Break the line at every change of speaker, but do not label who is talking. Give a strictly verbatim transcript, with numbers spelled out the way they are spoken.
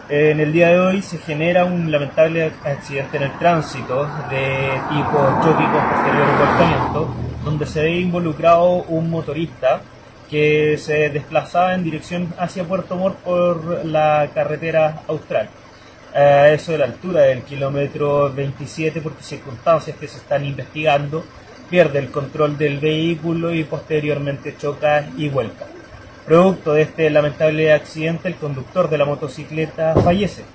En el día de hoy se genera un lamentable accidente en el tránsito de tipo choque con posterior volcamiento, donde se ve involucrado un motorista que se desplazaba en dirección hacia Puerto Montt por la carretera austral. A eso de la altura del kilómetro veintisiete, por circunstancias que se están investigando, pierde el control del vehículo y posteriormente choca y vuelca. Producto de este lamentable accidente, el conductor de la motocicleta fallece.